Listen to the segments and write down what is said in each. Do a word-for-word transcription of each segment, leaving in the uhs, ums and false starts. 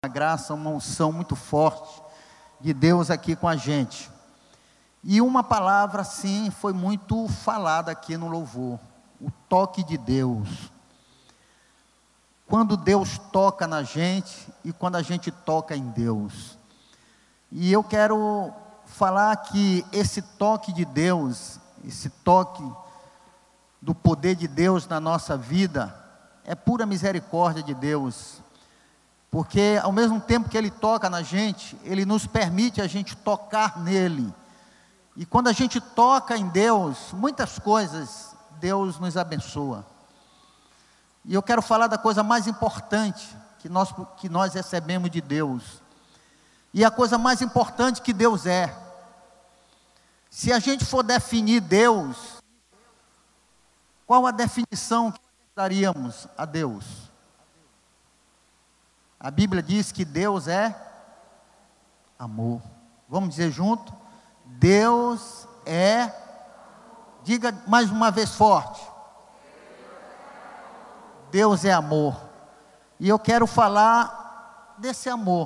Uma graça, uma unção muito forte de Deus aqui com a gente. E uma palavra, sim, foi muito falada aqui no louvor: o toque de Deus. Quando Deus toca na gente e quando a gente toca em Deus. E eu quero falar que esse toque de Deus, esse toque do poder de Deus na nossa vida, é pura misericórdia de Deus. Porque ao mesmo tempo que Ele toca na gente, Ele nos permite a gente tocar nele. E quando a gente toca em Deus, muitas coisas Deus nos abençoa. E eu quero falar da coisa mais importante que nós, que nós recebemos de Deus. E a coisa mais importante que Deus é. Se a gente for definir Deus, qual a definição que daríamos a Deus? A Bíblia diz que Deus é amor. Vamos dizer junto? Deus é, diga mais uma vez forte. Deus é amor. E eu quero falar desse amor.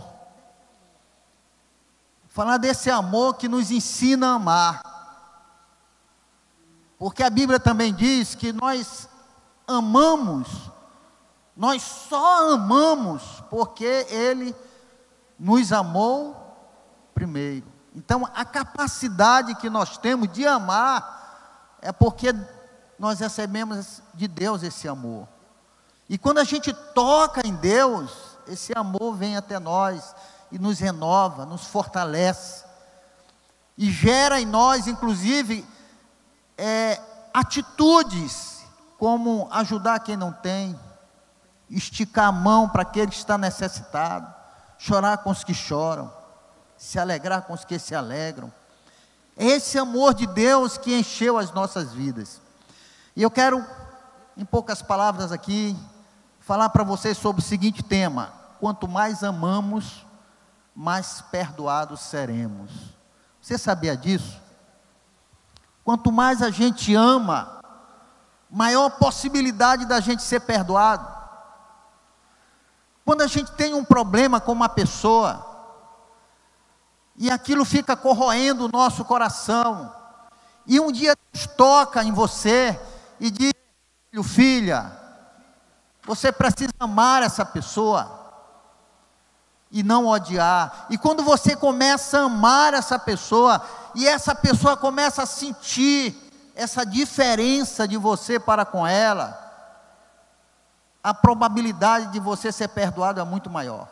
Falar desse amor que nos ensina a amar. Porque a Bíblia também diz que nós amamos, nós só amamos porque Ele nos amou primeiro. Então, a capacidade que nós temos de amar é porque nós recebemos de Deus esse amor. E quando a gente toca em Deus, esse amor vem até nós e nos renova, nos fortalece. E gera em nós, inclusive, é, atitudes como ajudar quem não tem, esticar a mão para aquele que está necessitado, chorar com os que choram, se alegrar com os que se alegram. É esse amor de Deus que encheu as nossas vidas. E eu quero, em poucas palavras aqui, falar para vocês sobre o seguinte tema: quanto mais amamos, mais perdoados seremos. Você sabia disso? Quanto mais a gente ama, maior possibilidade da gente ser perdoado. Quando a gente tem um problema com uma pessoa, e aquilo fica corroendo o nosso coração, e um dia Deus toca em você, e diz: filho, filha, você precisa amar essa pessoa, e não odiar. E quando você começa a amar essa pessoa, e essa pessoa começa a sentir essa diferença de você para com ela, a probabilidade de você ser perdoado é muito maior.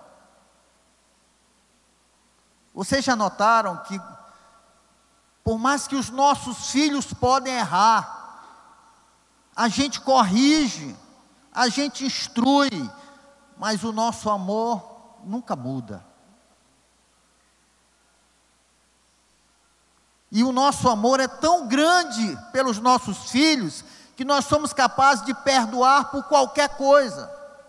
Vocês já notaram que, por mais que os nossos filhos podem errar, a gente corrige, a gente instrui, mas o nosso amor nunca muda. E o nosso amor é tão grande pelos nossos filhos, que nós somos capazes de perdoar por qualquer coisa.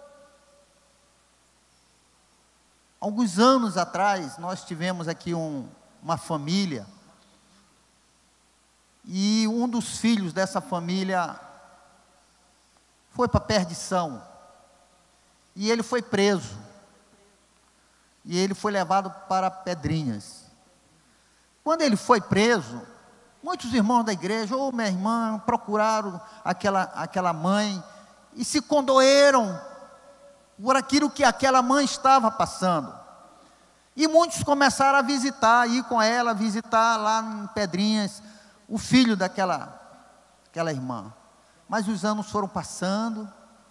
Alguns anos atrás, nós tivemos aqui um, uma família, e um dos filhos dessa família foi para a perdição, e ele foi preso, e ele foi levado para Pedrinhas. Quando ele foi preso, muitos irmãos da igreja, ou minha irmã, procuraram aquela, aquela mãe, e se condoeram por aquilo que aquela mãe estava passando. E muitos começaram a visitar, ir com ela, visitar lá em Pedrinhas, o filho daquela aquela irmã. Mas os anos foram passando,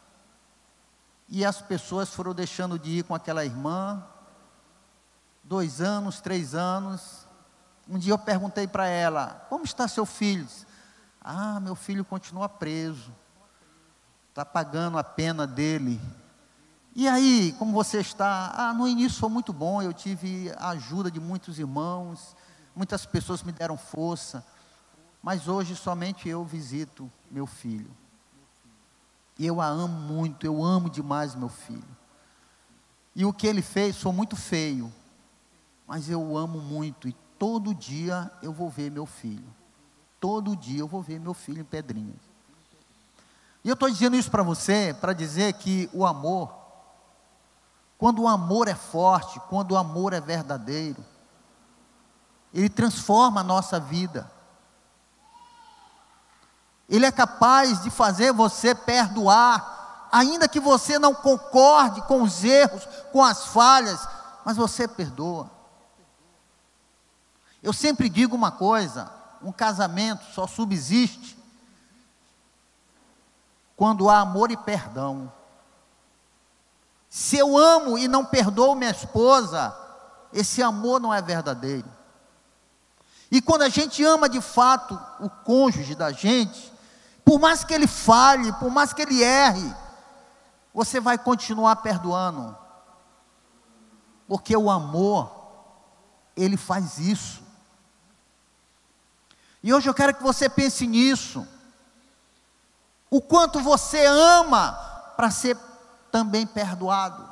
e as pessoas foram deixando de ir com aquela irmã. Dois anos, três anos. Um dia eu perguntei para ela: como está seu filho? Ah, meu filho continua preso, está pagando a pena dele. E aí, como você está? Ah, no início foi muito bom, eu tive a ajuda de muitos irmãos, muitas pessoas me deram força, mas hoje somente eu visito meu filho. E eu a amo muito, eu amo demais meu filho. E o que ele fez foi muito feio, mas eu o amo muito, e todo dia eu vou ver meu filho. Todo dia eu vou ver meu filho em Pedrinhas. E eu estou dizendo isso para você, para dizer que o amor, Quando o amor é forte, quando o amor é verdadeiro, ele transforma a nossa vida. Ele é capaz de fazer você perdoar, ainda que você não concorde com os erros, com as falhas, mas você perdoa. Eu sempre digo uma coisa: um casamento só subsiste quando há amor e perdão. Se eu amo e não perdoo minha esposa, esse amor não é verdadeiro. E quando a gente ama de fato o cônjuge da gente, por mais que ele falhe, por mais que ele erre, você vai continuar perdoando, porque o amor, ele faz isso. E hoje eu quero que você pense nisso, o quanto você ama para ser também perdoado.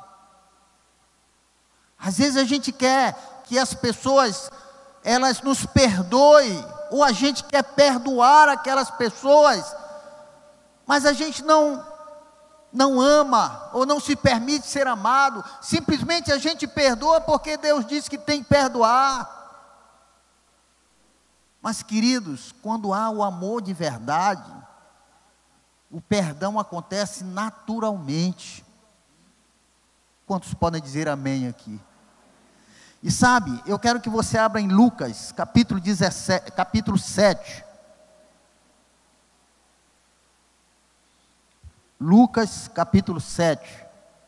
Às vezes a gente quer que as pessoas, elas nos perdoem, ou a gente quer perdoar aquelas pessoas, mas a gente não, não ama, ou não se permite ser amado, simplesmente a gente perdoa porque Deus disse que tem que perdoar. Mas queridos, quando há o amor de verdade, o perdão acontece naturalmente. Quantos podem dizer amém aqui? E sabe, eu quero que você abra em Lucas, capítulo dezessete, capítulo sete. Lucas, capítulo sete.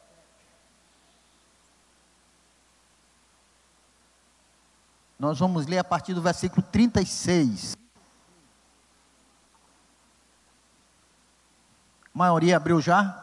Nós vamos ler a partir do versículo trinta e seis. A maioria abriu já?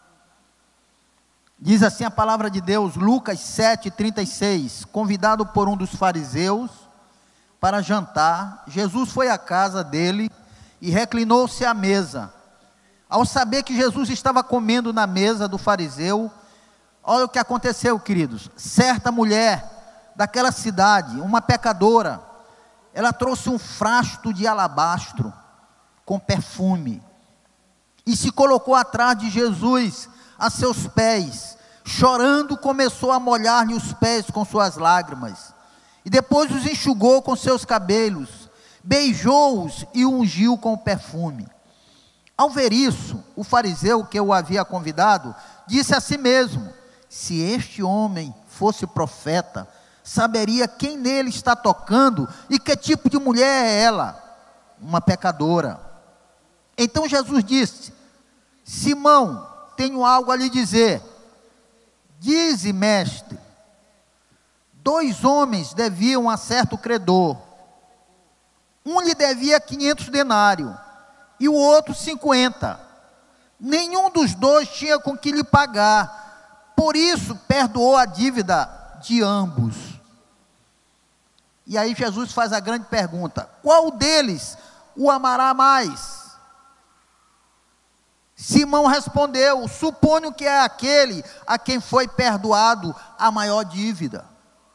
Diz assim a palavra de Deus, Lucas sete, trinta e seis. Convidado por um dos fariseus para jantar, Jesus foi à casa dele e reclinou-se à mesa. Ao saber que Jesus estava comendo na mesa do fariseu, olha o que aconteceu, queridos. Certa mulher daquela cidade, uma pecadora, ela trouxe um frasco de alabastro com perfume e se colocou atrás de Jesus, a seus pés, chorando, começou a molhar-lhe os pés com suas lágrimas, e depois os enxugou com seus cabelos, beijou-os e ungiu com o perfume. Ao ver isso, o fariseu que o havia convidado, disse a si mesmo: se este homem fosse profeta, saberia quem nele está tocando e que tipo de mulher é ela, uma pecadora. Então Jesus disse: Simão, tenho algo a lhe dizer. Dize, mestre. Dois homens deviam a certo credor. Um lhe devia quinhentos denários e o outro cinquenta. Nenhum dos dois tinha com que lhe pagar, por isso perdoou a dívida de ambos. E aí Jesus faz a grande pergunta: qual deles o amará mais? Simão respondeu: suponho que é aquele a quem foi perdoado a maior dívida.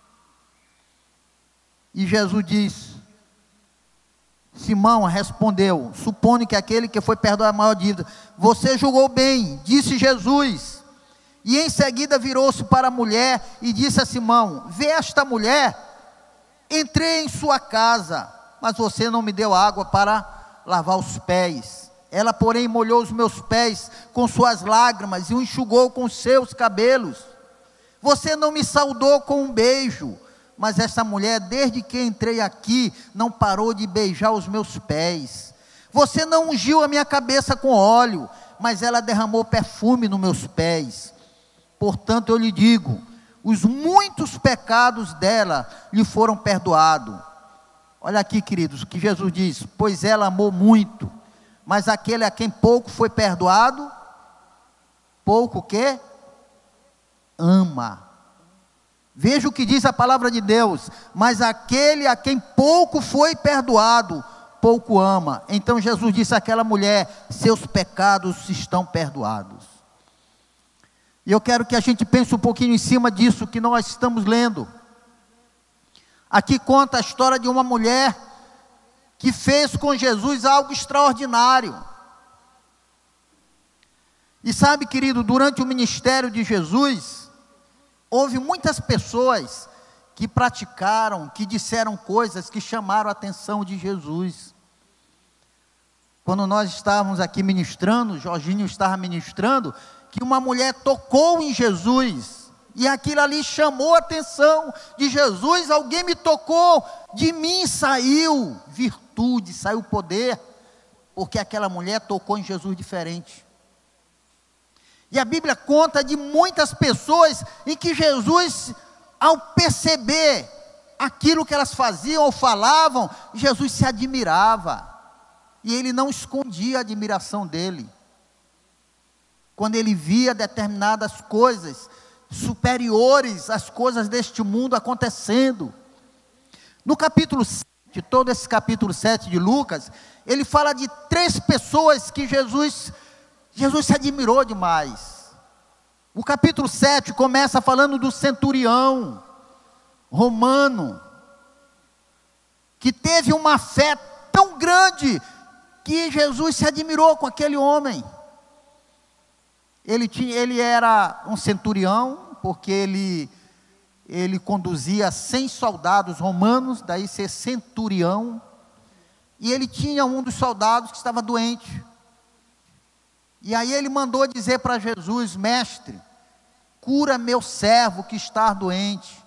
E Jesus diz: Simão respondeu: suponho que aquele que foi perdoado a maior dívida. Você julgou bem, disse Jesus. E em seguida virou-se para a mulher e disse a Simão: vê esta mulher? Entrei em sua casa, mas você não me deu água para lavar os pés. Ela, porém, molhou os meus pés com suas lágrimas e o enxugou com seus cabelos. Você não me saudou com um beijo, mas essa mulher, desde que entrei aqui, não parou de beijar os meus pés. Você não ungiu a minha cabeça com óleo, mas ela derramou perfume nos meus pés. Portanto, eu lhe digo, os muitos pecados dela lhe foram perdoados. Olha aqui, queridos, o que Jesus diz: pois ela amou muito, mas aquele a quem pouco foi perdoado, pouco que ama. Veja o que diz a palavra de Deus: mas aquele a quem pouco foi perdoado, pouco ama. Então Jesus disse àquela mulher: seus pecados estão perdoados. E eu quero que a gente pense um pouquinho em cima disso que nós estamos lendo. Aqui conta a história de uma mulher que fez com Jesus algo extraordinário. E sabe, querido, durante o ministério de Jesus, houve muitas pessoas que praticaram, que disseram coisas que chamaram a atenção de Jesus. Quando nós estávamos aqui ministrando, Jorginho estava ministrando, que uma mulher tocou em Jesus, e aquilo ali chamou a atenção de Jesus. Alguém me tocou, de mim saiu virtude, saiu poder, porque aquela mulher tocou em Jesus diferente. E a Bíblia conta de muitas pessoas em que Jesus, ao perceber aquilo que elas faziam ou falavam, Jesus se admirava, e ele não escondia a admiração dele. Quando ele via determinadas coisas superiores às coisas deste mundo acontecendo. No capítulo sete, todo esse capítulo sete de Lucas, ele fala de três pessoas que Jesus, Jesus se admirou demais. O capítulo sete começa falando do centurião romano, que teve uma fé tão grande, que Jesus se admirou com aquele homem. Ele, tinha, ele era um centurião, porque ele, ele conduzia cem soldados romanos, daí ser centurião, e ele tinha um dos soldados que estava doente, e aí ele mandou dizer para Jesus: mestre, cura meu servo que está doente.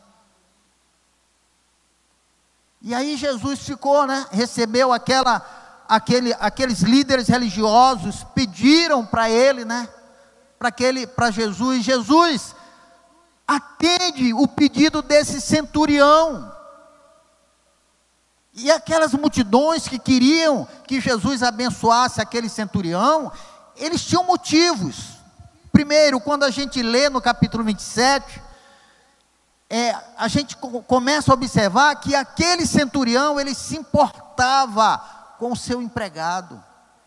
E aí Jesus ficou, né, recebeu aquela, aquele, aqueles líderes religiosos, pediram para ele, né, para Jesus, Jesus, atende o pedido desse centurião. E aquelas multidões que queriam que Jesus abençoasse aquele centurião, eles tinham motivos. Primeiro, quando a gente lê no capítulo vinte e sete, é, a gente começa a observar que aquele centurião, ele se importava com o seu empregado.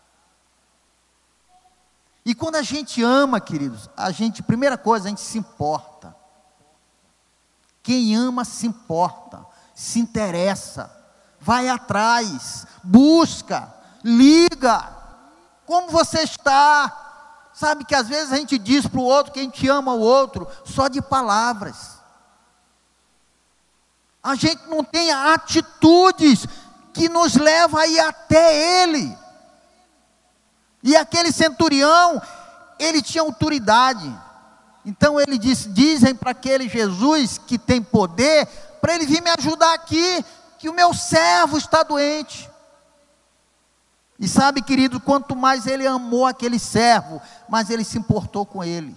E quando a gente ama, queridos, a gente, primeira coisa, a gente se importa. Quem ama se importa, se interessa, vai atrás, busca, liga. Como você está? Sabe que às vezes a gente diz para o outro que a gente ama o outro só de palavras. A gente não tem atitudes que nos levam a ir até Ele. E aquele centurião, ele tinha autoridade. Então ele disse, dizem para aquele Jesus que tem poder, para ele vir me ajudar aqui, que o meu servo está doente. E sabe, querido, quanto mais ele amou aquele servo, mais ele se importou com ele.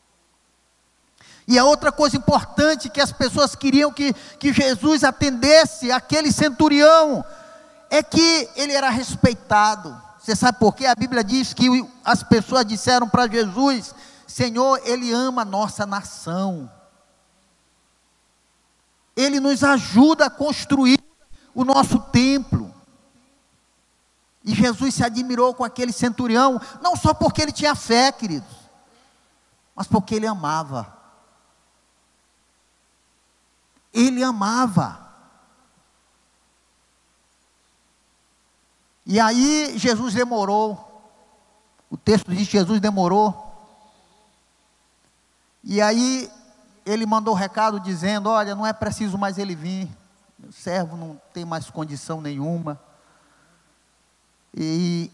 E a outra coisa importante que as pessoas queriam que, que Jesus atendesse aquele centurião, é que ele era respeitado. Você sabe por quê? A Bíblia diz que as pessoas disseram para Jesus: Senhor, Ele ama a nossa nação. Ele nos ajuda a construir o nosso templo. E Jesus se admirou com aquele centurião, não só porque ele tinha fé, queridos, mas porque ele amava. Ele amava. E aí Jesus demorou, o texto diz que Jesus demorou, e aí ele mandou o recado dizendo: olha, não é preciso mais ele vir, meu servo não tem mais condição nenhuma. E,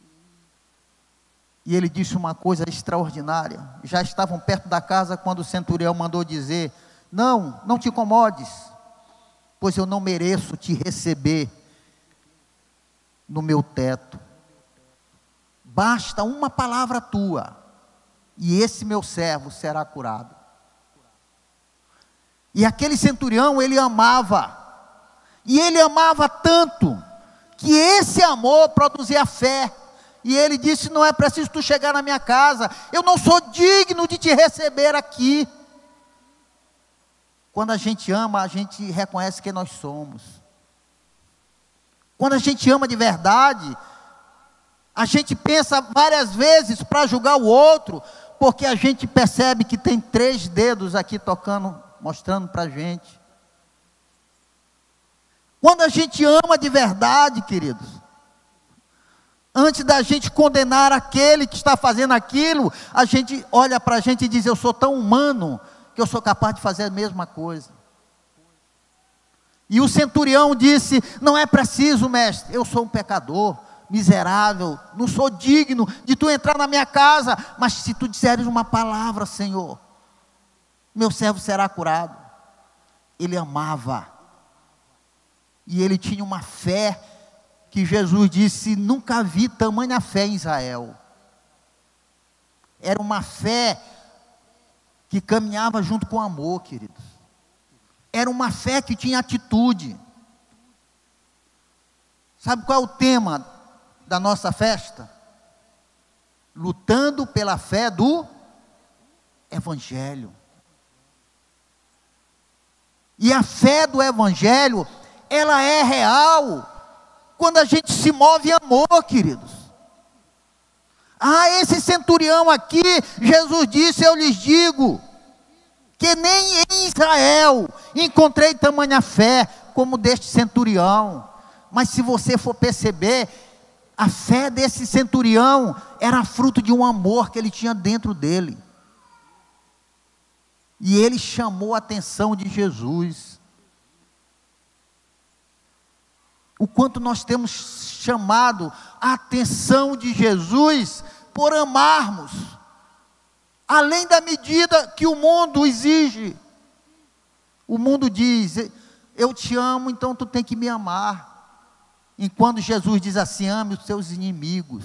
e ele disse uma coisa extraordinária. Já estavam perto da casa quando o centurião mandou dizer: não, não te incomodes, pois eu não mereço te receber no meu teto. Basta uma palavra tua, e esse meu servo será curado. E aquele centurião, ele amava, e ele amava tanto, que esse amor produzia fé. E ele disse: não é preciso tu chegar na minha casa, eu não sou digno de te receber aqui. Quando a gente ama, a gente reconhece quem nós somos. Quando a gente ama de verdade, a gente pensa várias vezes para julgar o outro, porque a gente percebe que tem três dedos aqui tocando, mostrando para a gente. Quando a gente ama de verdade, queridos, antes da gente condenar aquele que está fazendo aquilo, a gente olha para a gente e diz: eu sou tão humano, que eu sou capaz de fazer a mesma coisa. E o centurião disse: não é preciso, mestre, eu sou um pecador, miserável, não sou digno de tu entrar na minha casa, mas se tu disseres uma palavra, Senhor, meu servo será curado. Ele amava, e ele tinha uma fé, que Jesus disse: nunca vi tamanha fé em Israel. Era uma fé que caminhava junto com amor, queridos. Era uma fé que tinha atitude. Sabe qual é o tema da nossa festa? Lutando pela fé do Evangelho. E a fé do Evangelho, ela é real quando a gente se move em amor, queridos. Ah, esse centurião aqui, Jesus disse: eu lhes digo, que nem em Israel encontrei tamanha fé como deste centurião. Mas se você for perceber, a fé desse centurião era fruto de um amor que ele tinha dentro dele. E ele chamou a atenção de Jesus. O quanto nós temos chamado a atenção de Jesus por amarmos, além da medida que o mundo exige. O mundo diz: eu te amo, então tu tem que me amar. Enquanto Jesus diz assim: ame os seus inimigos.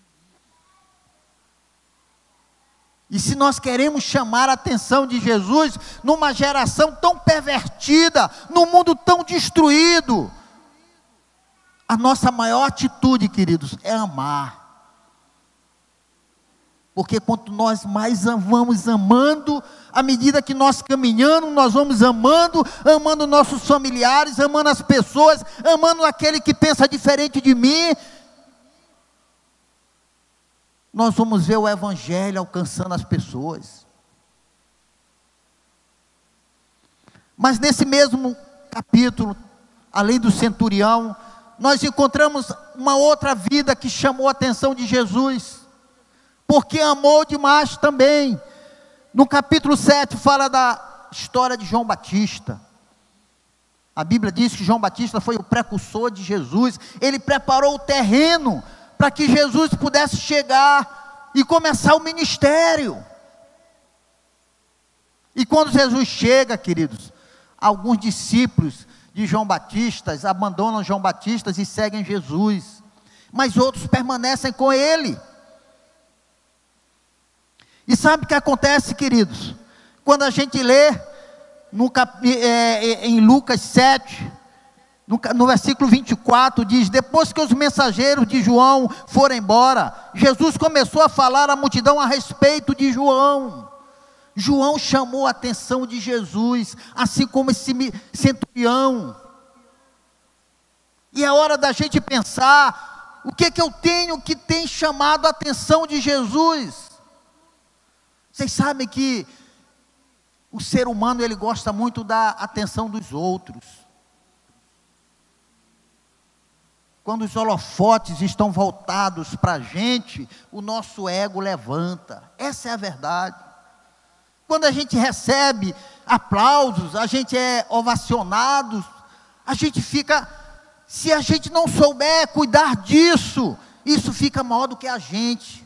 E se nós queremos chamar a atenção de Jesus, numa geração tão pervertida, num mundo tão destruído, a nossa maior atitude, queridos, é amar. Porque quanto nós mais vamos amando, à medida que nós caminhamos, nós vamos amando, amando nossos familiares, amando as pessoas, amando aquele que pensa diferente de mim, nós vamos ver o Evangelho alcançando as pessoas. Mas nesse mesmo capítulo, além do centurião, nós encontramos uma outra vida que chamou a atenção de Jesus, porque amou demais também. No capítulo sete fala da história de João Batista. A Bíblia diz que João Batista foi o precursor de Jesus. Ele preparou o terreno para que Jesus pudesse chegar e começar o ministério. E quando Jesus chega, queridos, alguns discípulos de João Batista abandonam João Batista e seguem Jesus, mas outros permanecem com ele. E sabe o que acontece, queridos? Quando a gente lê no cap, é, em Lucas sete, no, no versículo vinte e quatro, diz: depois que os mensageiros de João foram embora, Jesus começou a falar à multidão a respeito de João. João chamou a atenção de Jesus, assim como esse centurião. E é hora da gente pensar: o que que eu tenho que tem chamado a atenção de Jesus? Vocês sabem que o ser humano, ele gosta muito da atenção dos outros. Quando os holofotes estão voltados para a gente, o nosso ego levanta. Essa é a verdade. Quando a gente recebe aplausos, a gente é ovacionado, a gente fica, se a gente não souber cuidar disso, isso fica maior do que a gente.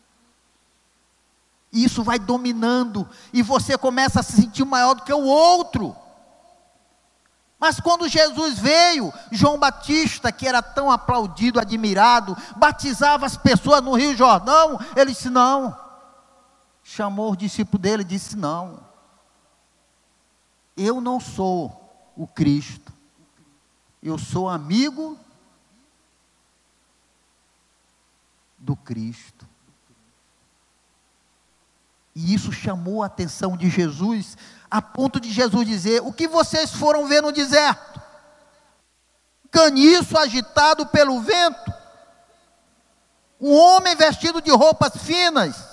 E isso vai dominando, e você começa a se sentir maior do que o outro. Mas quando Jesus veio, João Batista, que era tão aplaudido, admirado, batizava as pessoas no Rio Jordão, ele disse não. Chamou os discípulos dele e disse: não, eu não sou o Cristo, eu sou amigo do Cristo. E isso chamou a atenção de Jesus, a ponto de Jesus dizer: o que vocês foram ver no deserto? Caniço agitado pelo vento? Um homem vestido de roupas finas?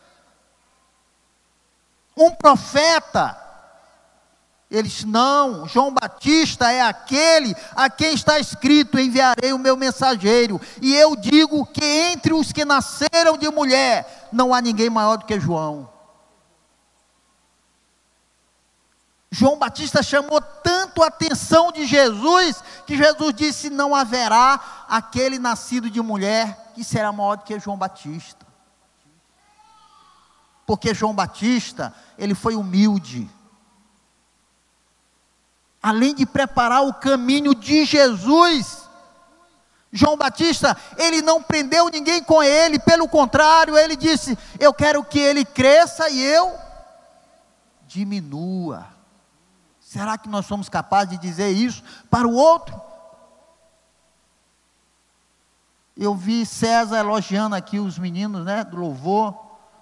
Um profeta? Eles: não, João Batista é aquele a quem está escrito: enviarei o meu mensageiro. E eu digo que entre os que nasceram de mulher, não há ninguém maior do que João. João Batista chamou tanto a atenção de Jesus, que Jesus disse: não haverá aquele nascido de mulher que será maior do que João Batista. Porque João Batista, ele foi humilde. Além de preparar o caminho de Jesus, João Batista, ele não prendeu ninguém com ele, pelo contrário, ele disse: eu quero que ele cresça e eu diminua. Será que nós somos capazes de dizer isso para o outro? Eu vi César elogiando aqui os meninos, né, do louvor,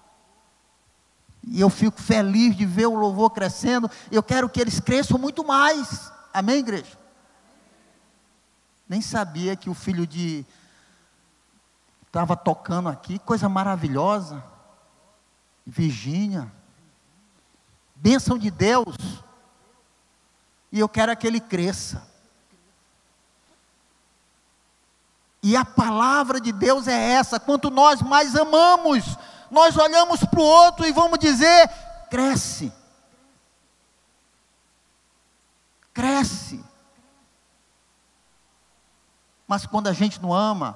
e eu fico feliz de ver o louvor crescendo. Eu quero que eles cresçam muito mais, amém, igreja? Nem sabia que o filho de estava tocando aqui, coisa maravilhosa, Virgínia, bênção de Deus, e eu quero que ele cresça. E a palavra de Deus é essa: quanto nós mais amamos, nós olhamos para o outro e vamos dizer: cresce, cresce. Mas quando a gente não ama,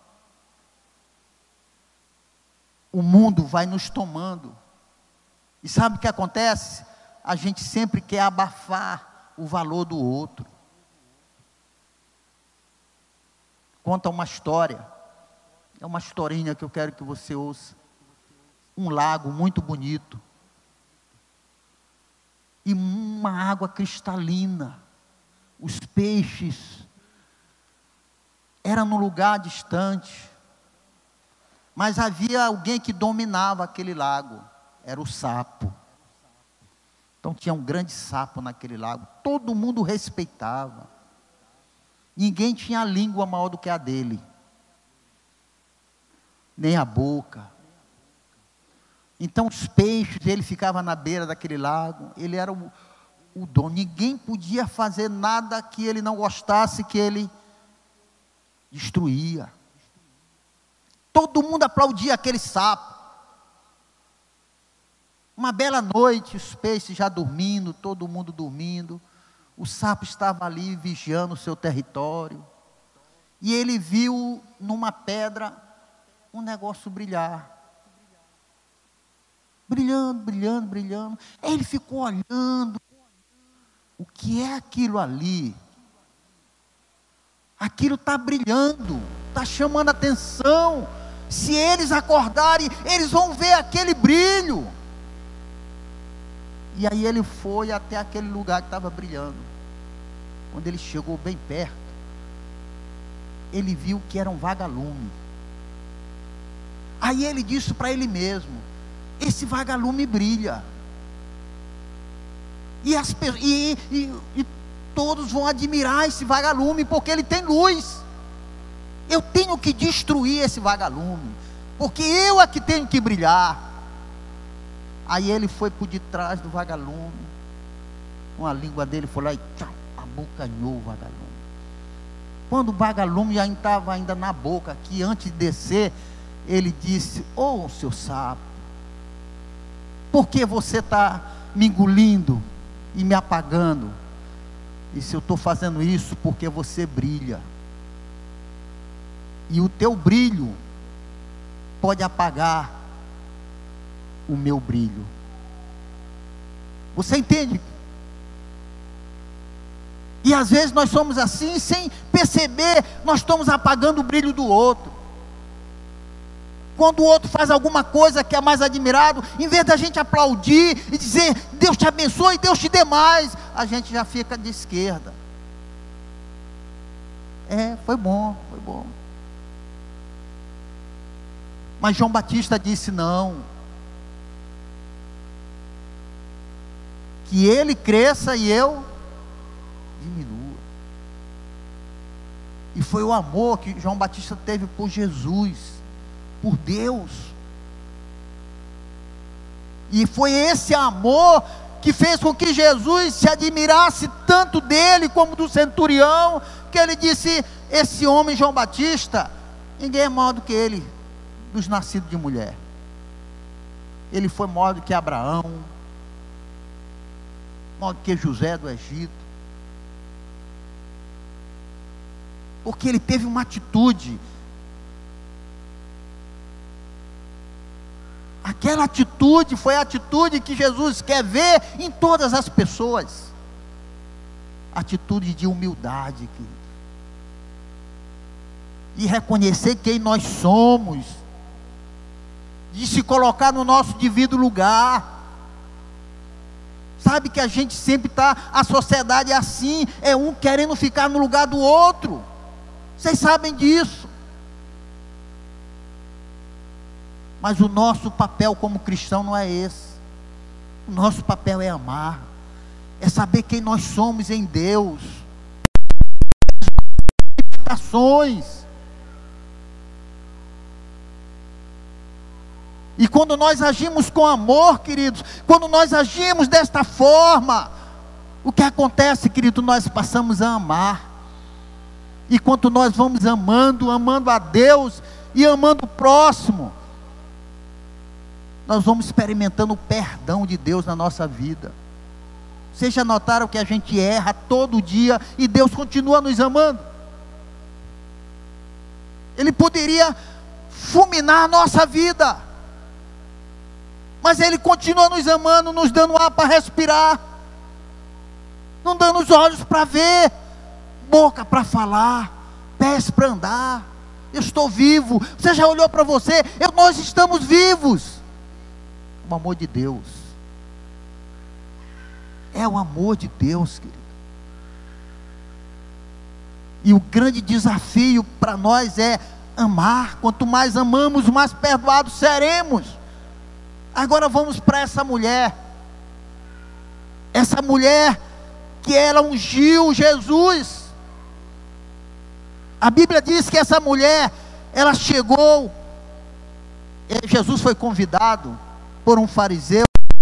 o mundo vai nos tomando. E sabe o que acontece? A gente sempre quer abafar o valor do outro. Conta uma história, é uma historinha que eu quero que você ouça. Um lago muito bonito, e uma água cristalina, os peixes, era num lugar distante, mas havia alguém que dominava aquele lago, era o sapo. Então tinha um grande sapo naquele lago, todo mundo respeitava, ninguém tinha a língua maior do que a dele, nem a boca. Então os peixes, ele ficava na beira daquele lago, ele era o, o dono, ninguém podia fazer nada que ele não gostasse, que ele destruía. Todo mundo aplaudia aquele sapo. Uma bela noite, os peixes já dormindo, todo mundo dormindo, o sapo estava ali vigiando o seu território, e ele viu numa pedra um negócio brilhar, brilhando, brilhando, brilhando. Ele ficou olhando, o que é aquilo ali? Aquilo está brilhando, está chamando a atenção. Se eles acordarem, eles vão ver aquele brilho. E aí ele foi até aquele lugar que estava brilhando. Quando ele chegou bem perto, ele viu que era um vagalume. Aí ele disse para ele mesmo: esse vagalume brilha, e, as, e, e, e todos vão admirar esse vagalume, porque ele tem luz. Eu tenho que destruir esse vagalume, porque eu é que tenho que brilhar. Aí ele foi por detrás do vagalume, com a língua dele foi lá e tchau, abocanhou o vagalume. Quando o vagalume já estava ainda na boca, que antes de descer, ele disse: ô oh, seu sapo, por que você está me engolindo e me apagando? E se eu estou fazendo isso porque você brilha, e o teu brilho pode apagar o meu brilho. Você entende? E às vezes nós somos assim, sem perceber, nós estamos apagando o brilho do outro. Quando o outro faz alguma coisa que é mais admirado, em vez da gente aplaudir e dizer: Deus te abençoe, Deus te dê mais, a gente já fica de esquerda. É, foi bom, foi bom. Mas João Batista disse: não, que ele cresça e eu diminua. E foi o amor que João Batista teve por Jesus, por Deus. E foi esse amor que fez com que Jesus se admirasse tanto dele como do centurião, que ele disse: esse homem João Batista, ninguém é maior do que ele, dos nascidos de mulher. Ele foi maior do que Abraão, modo que José do Egito. Porque ele teve uma atitude. Aquela atitude foi a atitude que Jesus quer ver em todas as pessoas. Atitude de humildade, querido. E reconhecer quem nós somos. De se colocar no nosso devido lugar. Sabe que a gente sempre está, a sociedade é assim, é um querendo ficar no lugar do outro. Vocês sabem disso. Mas o nosso papel como cristão não é esse. O nosso papel é amar. É saber quem nós somos em Deus. Limitações. E quando nós agimos com amor, queridos, quando nós agimos desta forma, o que acontece, querido? Nós passamos a amar. E quando nós vamos amando, amando a Deus e amando o próximo, nós vamos experimentando o perdão de Deus na nossa vida. Vocês já notaram que a gente erra todo dia e Deus continua nos amando? Ele poderia fulminar a nossa vida, mas Ele continua nos amando, nos dando ar para respirar, não dando os olhos para ver, boca para falar, pés para andar. Eu estou vivo. Você já olhou para você? Eu, nós estamos vivos. O amor de Deus. É o amor de Deus, querido. E o grande desafio para nós é amar. Quanto mais amamos, mais perdoados seremos. Agora vamos para essa mulher. Essa mulher que ela ungiu Jesus. A Bíblia diz que essa mulher, ela chegou, Jesus foi convidado por um fariseu.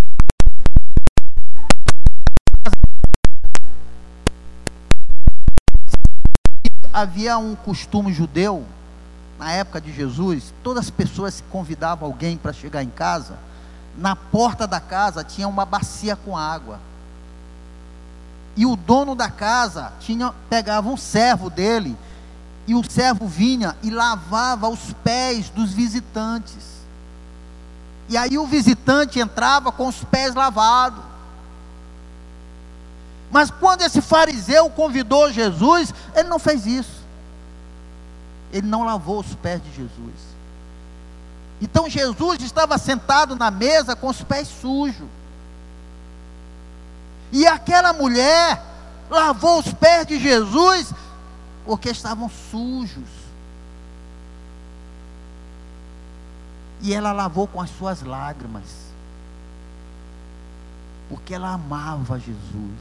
Havia um costume judeu, na época de Jesus, todas as pessoas que convidavam alguém para chegar em casa, na porta da casa tinha uma bacia com água. E o dono da casa tinha, pegava um servo dele, e o servo vinha e lavava os pés dos visitantes. E aí o visitante entrava com os pés lavados. Mas quando esse fariseu convidou Jesus, ele não fez isso. Ele não lavou os pés de Jesus. Então Jesus estava sentado na mesa com os pés sujos. E aquela mulher lavou os pés de Jesus porque estavam sujos. E ela lavou com as suas lágrimas, porque ela amava Jesus.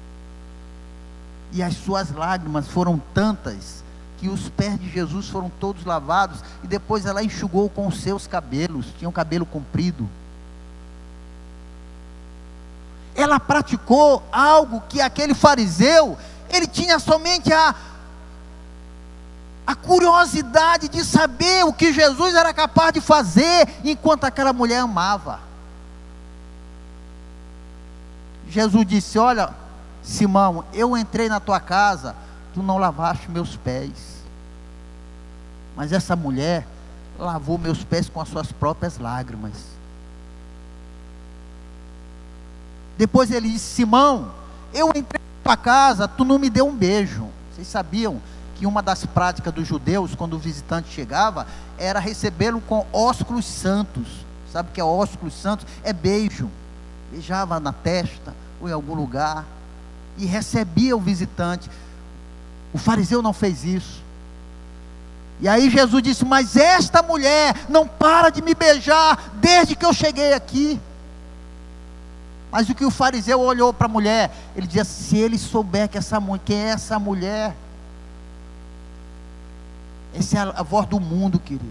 E as suas lágrimas foram tantas que os pés de Jesus foram todos lavados. E depois ela enxugou com os seus cabelos. Tinha um cabelo comprido. Ela praticou algo que aquele fariseu, ele tinha somente a a curiosidade de saber o que Jesus era capaz de fazer, enquanto aquela mulher amava. Jesus disse: olha, Simão, eu entrei na tua casa, tu não lavaste meus pés, mas essa mulher lavou meus pés com as suas próprias lágrimas. Depois ele disse: Simão, eu entrei na tua casa, tu não me deu um beijo. Vocês sabiam que uma das práticas dos judeus, quando o visitante chegava, era recebê-lo com ósculos santos. Sabe o que é ósculos santos? É beijo. Beijava na testa ou em algum lugar e recebia o visitante. O fariseu não fez isso. E aí Jesus disse: mas esta mulher não para de me beijar desde que eu cheguei aqui. Mas o que o fariseu olhou para a mulher, ele dizia: se ele souber que essa mulher, quem é essa mulher? Essa é a, a voz do mundo, queridos.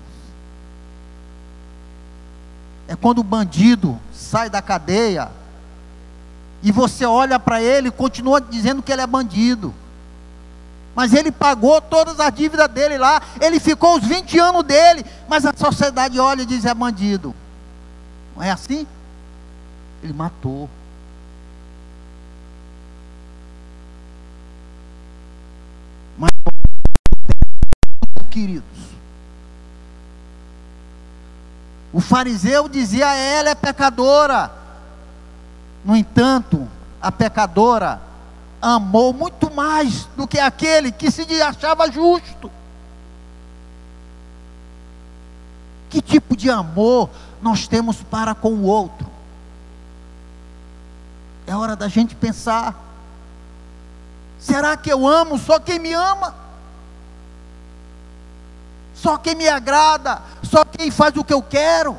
É quando o bandido sai da cadeia e você olha para ele e continua dizendo que ele é bandido, mas ele pagou todas as dívidas dele lá, ele ficou os vinte anos dele, mas a sociedade olha e diz: é bandido. Não é assim? Ele matou. queridos. O fariseu dizia: ela é pecadora. No entanto, a pecadora amou muito mais do que aquele que se achava justo. Que tipo de amor nós temos para com o outro? É hora da gente pensar: será que eu amo só quem me ama? Só quem me agrada? Só quem faz o que eu quero?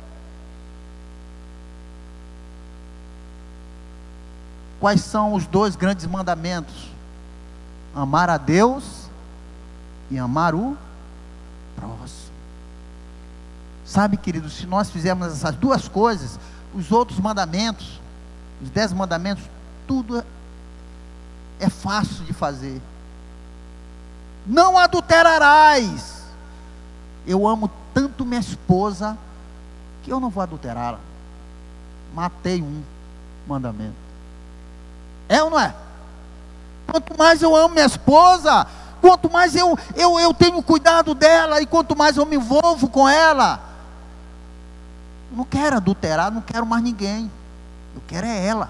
Quais são os dois grandes mandamentos? Amar a Deus e amar o próximo. Sabe, queridos, se nós fizermos essas duas coisas, os outros mandamentos, os dez mandamentos, tudo é fácil de fazer. Não adulterarás. Eu amo tanto minha esposa que eu não vou adulterá-la. Matei um mandamento. É ou não é? Quanto mais eu amo minha esposa, quanto mais eu, eu, eu tenho cuidado dela, e quanto mais eu me envolvo com ela, não quero adulterar, não quero mais ninguém. Eu quero é ela.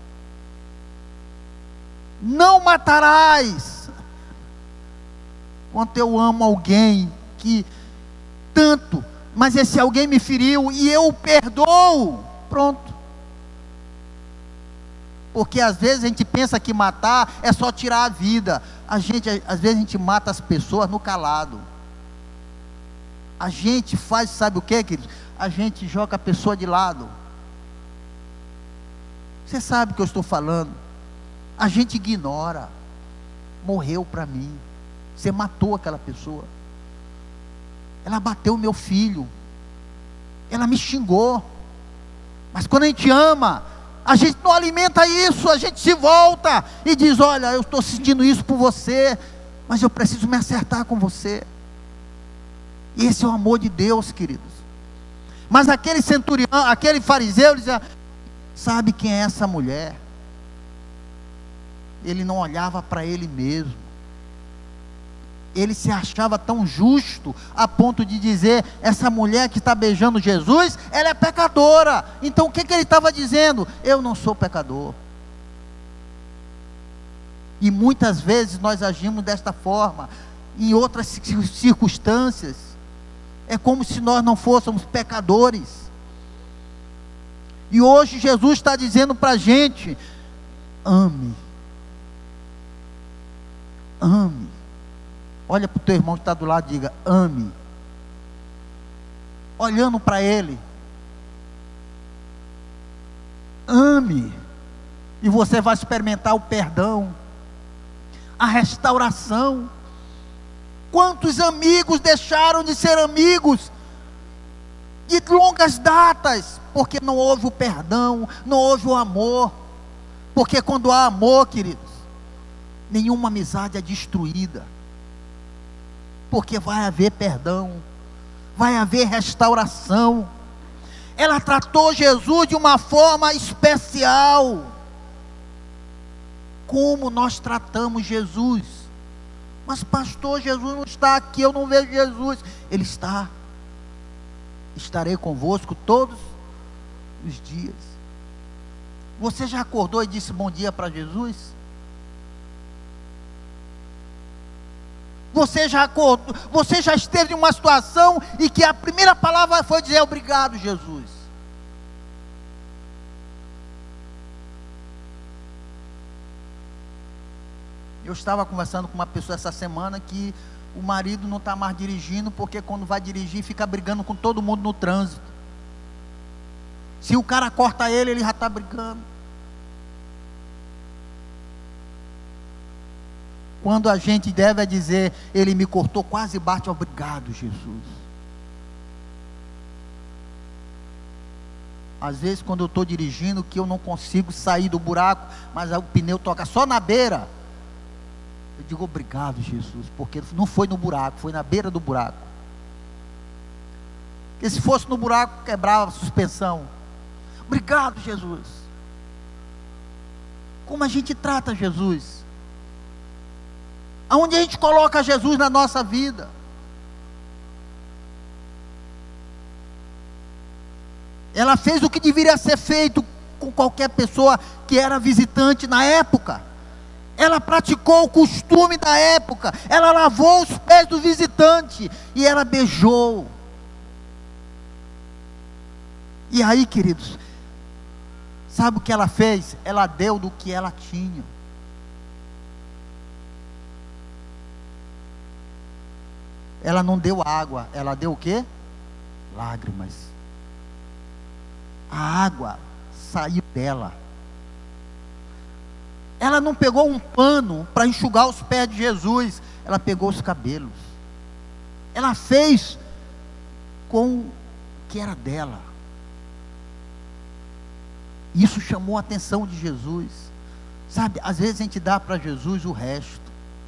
Não matarás. Quanto eu amo alguém que tanto, mas esse alguém me feriu e eu o perdoo, pronto. Porque às vezes a gente pensa que matar é só tirar a vida. A gente, às vezes a gente mata as pessoas no calado. A gente faz, sabe o que, queridos? A gente joga a pessoa de lado. Você sabe o que eu estou falando. A gente ignora. Morreu para mim. Você matou aquela pessoa. Ela bateu o meu filho. Ela me xingou. Mas quando a gente ama, a gente não alimenta isso. A gente se volta e diz: olha, eu estou sentindo isso por você, mas eu preciso me acertar com você. E esse é o amor de Deus, queridos. Mas aquele centurião, aquele fariseu dizia: sabe quem é essa mulher? Ele não olhava para ele mesmo. Ele se achava tão justo a ponto de dizer: essa mulher que está beijando Jesus, ela é pecadora. Então o que, que ele estava dizendo? Eu não sou pecador. E muitas vezes nós agimos desta forma. Em outras circunstâncias, é como se nós não fôssemos pecadores. E hoje Jesus está dizendo para a gente: ame. Ame. Olha para o teu irmão que está do lado e diga: ame. Olhando para ele, ame. E você vai experimentar o perdão, a restauração. Quantos amigos deixaram de ser amigos de longas datas, porque não houve o perdão, não houve o amor. Porque quando há amor, queridos, nenhuma amizade é destruída. Porque vai haver perdão, vai haver restauração. Ela tratou Jesus de uma forma especial. Como nós tratamos Jesus? Mas pastor, Jesus não está aqui, eu não vejo Jesus. Ele está. Estarei convosco todos os dias. Você já acordou e disse bom dia para Jesus? Você já acordou, você já esteve em uma situação e que a primeira palavra foi dizer obrigado, Jesus? Eu estava conversando com uma pessoa essa semana que o marido não está mais dirigindo, porque quando vai dirigir fica brigando com todo mundo no trânsito. Se o cara corta ele, ele já está brigando. Quando a gente deve dizer: ele me cortou, quase bate, obrigado, Jesus. Às vezes quando eu estou dirigindo, que eu não consigo sair do buraco, mas o pneu toca só na beira, eu digo obrigado, Jesus, porque não foi no buraco, foi na beira do buraco. Porque se fosse no buraco, quebrava a suspensão. Obrigado, Jesus. Como a gente trata Jesus? Aonde a gente coloca Jesus na nossa vida? Ela fez o que deveria ser feito com qualquer pessoa que era visitante na época. Ela praticou o costume da época. Ela lavou os pés do visitante e ela beijou. E aí, queridos, sabe o que ela fez? Ela deu do que ela tinha. Ela não deu água, ela deu o quê? Lágrimas. A água saiu dela. Ela não pegou um pano para enxugar os pés de Jesus, ela pegou os cabelos. Ela fez com o que era dela. Isso chamou a atenção de Jesus. Sabe, às vezes a gente dá para Jesus o resto.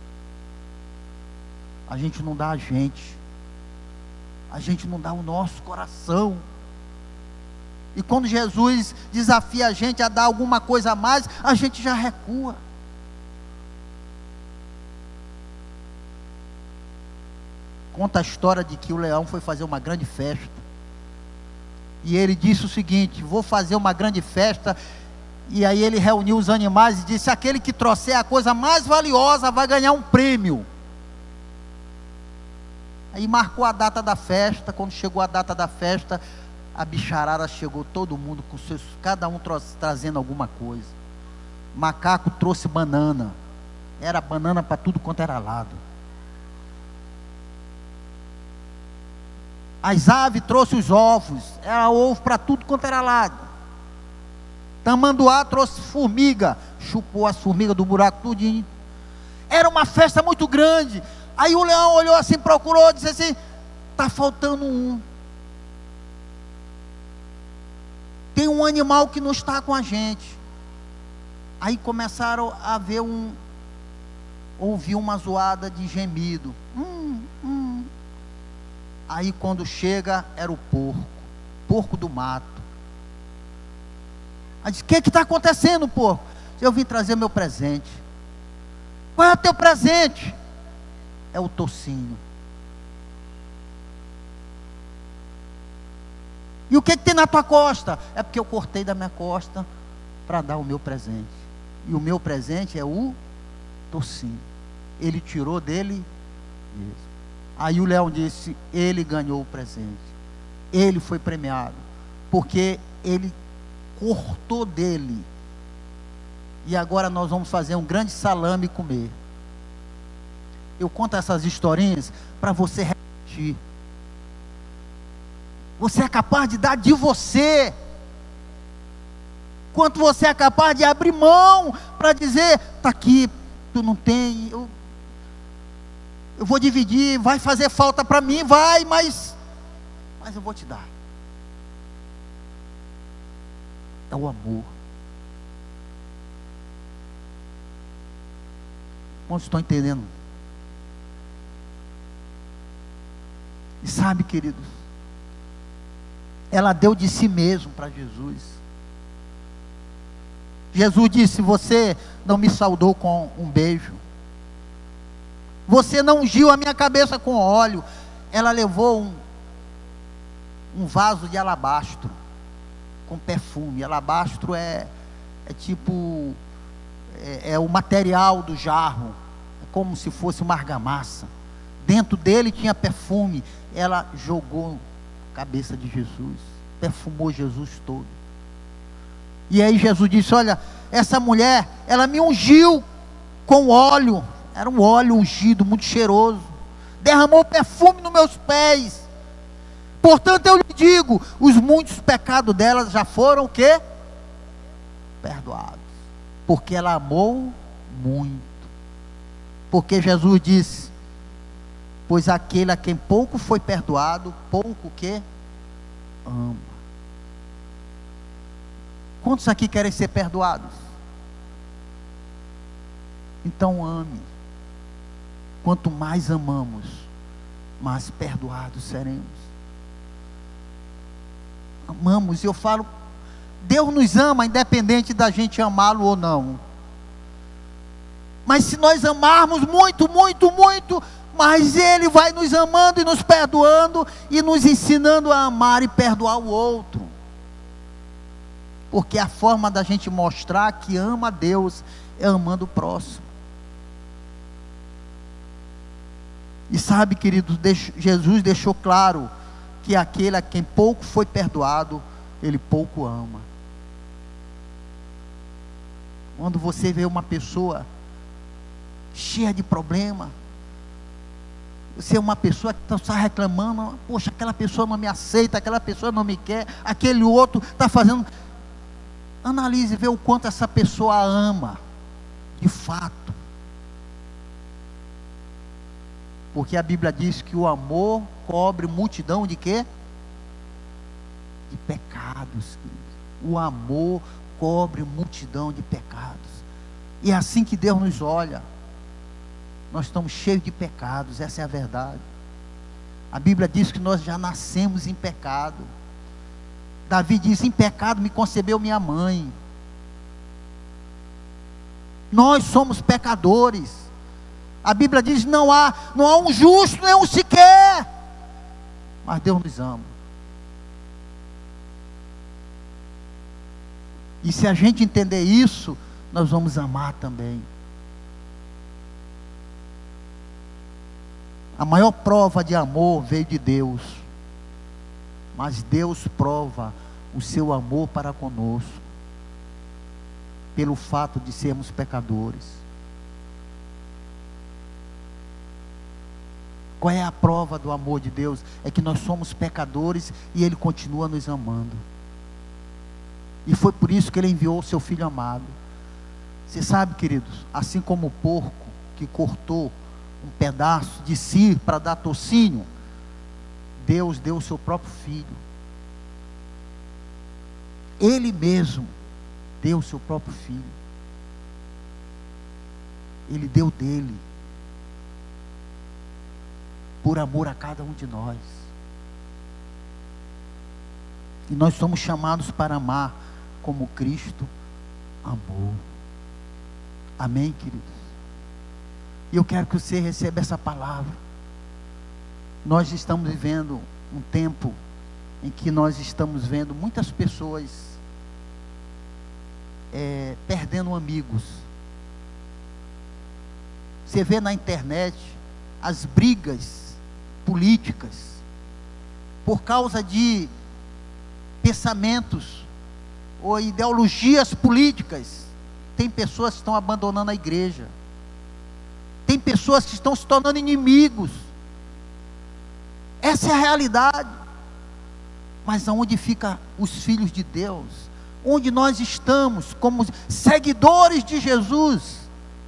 A gente não dá a gente. A gente não dá o nosso coração. E quando Jesus desafia a gente a dar alguma coisa a mais, a gente já recua. Conta a história de que o leão foi fazer uma grande festa. E ele disse o seguinte: vou fazer uma grande festa. E aí ele reuniu os animais e disse: aquele que trouxer a coisa mais valiosa vai ganhar um prêmio. Aí marcou a data da festa. Quando chegou a data da festa, a bicharada chegou, todo mundo com seus, cada um tra trazendo alguma coisa. Macaco trouxe banana. Era banana para tudo quanto era lado. As aves trouxe os ovos. Era ovo para tudo quanto era lado. Tamanduá trouxe formiga. Chupou as formigas do buraco tudinho. Era uma festa muito grande. Aí o leão olhou assim, procurou, disse assim: está faltando um. Tem um animal que não está com a gente. Aí começaram a ver um, ouvir uma zoada de gemido. Hum, hum. Aí quando chega, era o porco, porco do mato. Aí disse: o que está acontecendo, porco? Eu vim trazer meu presente. Qual é o teu presente? É o tocinho. E o que, que tem na tua costa? É porque eu cortei da minha costa para dar o meu presente. E o meu presente é o tocinho. Ele tirou dele isso. Aí o leão disse: ele ganhou o presente. Ele foi premiado. Porque ele cortou dele. E agora nós vamos fazer um grande salame e comer. Eu conto essas historinhas para você refletir. Você é capaz de dar de você. Quanto você é capaz de abrir mão para dizer: está aqui, tu não tem, eu, eu vou dividir, vai fazer falta para mim, vai, mas, mas eu vou te dar. É o amor. Não estão entendendo? E sabe, queridos, ela deu de si mesmo para Jesus. Jesus disse: você não me saudou com um beijo, você não ungiu a minha cabeça com óleo. Ela levou um, um vaso de alabastro com perfume. Alabastro é, é tipo é, é o material do jarro, é como se fosse uma argamassa. Dentro dele tinha perfume. Ela jogou a cabeça de Jesus, perfumou Jesus todo. E aí Jesus disse: olha, essa mulher, ela me ungiu com óleo. Era um óleo ungido, muito cheiroso. Derramou perfume nos meus pés. Portanto eu lhe digo, os muitos pecados dela já foram o quê? Perdoados. Porque ela amou muito. Porque Jesus disse: pois aquele a quem pouco foi perdoado, pouco o quê? Ama. Quantos aqui querem ser perdoados? Então ame. Quanto mais amamos, mais perdoados seremos. Amamos, e eu falo, Deus nos ama independente da gente amá-lo ou não. Mas se nós amarmos muito, muito, muito, mas Ele vai nos amando e nos perdoando e nos ensinando a amar e perdoar o outro. Porque a forma da gente mostrar que ama a Deus é amando o próximo. E sabe, queridos, Jesus deixou claro que aquele a quem pouco foi perdoado, ele pouco ama. Quando você vê uma pessoa cheia de problema, você é uma pessoa que está reclamando, poxa, aquela pessoa não me aceita, aquela pessoa não me quer, aquele outro está fazendo. Analise e vê o quanto essa pessoa ama, de fato. Porque a Bíblia diz que o amor cobre multidão de quê? De pecados. O amor cobre multidão de pecados. E é assim que Deus nos olha. Nós estamos cheios de pecados, essa é a verdade. A Bíblia diz que nós já nascemos em pecado. Davi diz: em pecado me concebeu minha mãe. Nós somos pecadores. A Bíblia diz: não há, não há um justo, nem um sequer. Mas Deus nos ama. E se a gente entender isso, nós vamos amar também. A maior prova de amor veio de Deus. Mas Deus prova o seu amor para conosco, pelo fato de sermos pecadores. Qual é a prova do amor de Deus? É que nós somos pecadores e Ele continua nos amando. E foi por isso que Ele enviou o seu Filho amado. Você sabe, queridos, assim como o porco que cortou um pedaço de si para dar tocinho, Deus deu o seu próprio Filho. Ele mesmo deu o seu próprio Filho. Ele deu dele, por amor a cada um de nós. E nós somos chamados para amar como Cristo amou. Amém, queridos? E eu quero que você receba essa palavra. Nós estamos vivendo um tempo em que nós estamos vendo muitas pessoas é, perdendo amigos. Você vê na internet as brigas políticas por causa de pensamentos ou ideologias políticas. Tem pessoas que estão abandonando a igreja. Tem pessoas que estão se tornando inimigos. Essa é a realidade. Mas aonde ficam os filhos de Deus? Onde nós estamos como seguidores de Jesus?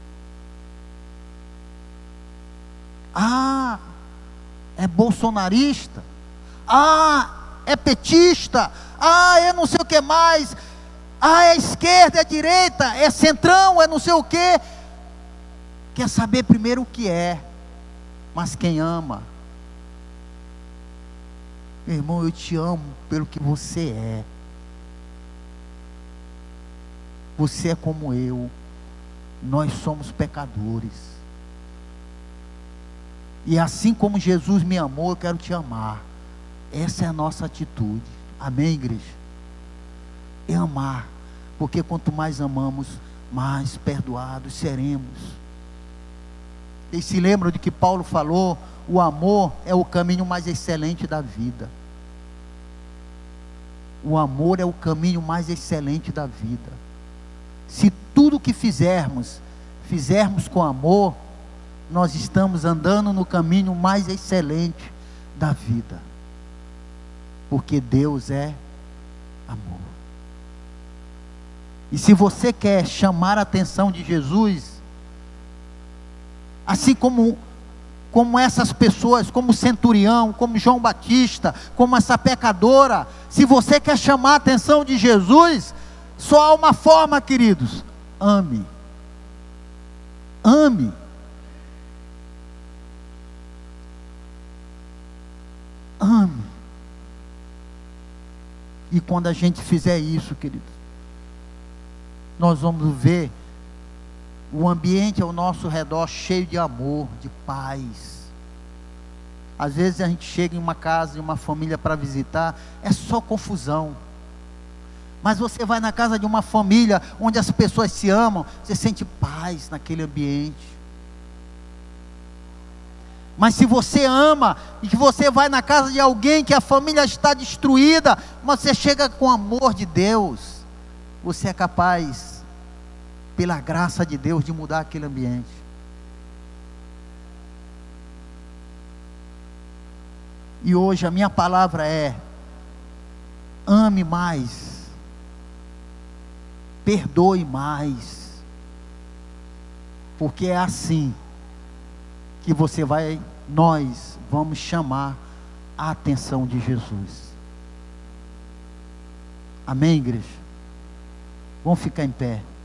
Ah, é bolsonarista. Ah, é petista. Ah, é não sei o que mais. Ah, é esquerda, é direita, é centrão, é não sei o que. Quer saber primeiro o que é, mas quem ama. Meu irmão, eu te amo pelo que você é. Você é como eu. Nós somos pecadores. E assim como Jesus me amou, eu quero te amar. Essa é a nossa atitude. Amém, igreja? É amar. Porque quanto mais amamos, mais perdoados seremos. Vocês se lembram de que Paulo falou: o amor é o caminho mais excelente da vida. O amor é o caminho mais excelente da vida. Se tudo que fizermos, fizermos com amor, nós estamos andando no caminho mais excelente da vida. Porque Deus é amor. E se você quer chamar a atenção de Jesus, assim como, como essas pessoas, como o centurião, como João Batista, como essa pecadora, se você quer chamar a atenção de Jesus, só há uma forma, queridos: ame. Ame. Ame. E quando a gente fizer isso, queridos, nós vamos ver o ambiente ao nosso redor cheio de amor, de paz. Às vezes a gente chega em uma casa, em uma família para visitar, é só confusão. Mas você vai na casa de uma família onde as pessoas se amam, você sente paz naquele ambiente. Mas se você ama e que você vai na casa de alguém que a família está destruída, mas você chega com o amor de Deus, você é capaz, pela graça de Deus, de mudar aquele ambiente. E hoje a minha palavra é: ame mais, perdoe mais, porque é assim que você vai, nós vamos chamar a atenção de Jesus. Amém, igreja? Vamos ficar em pé.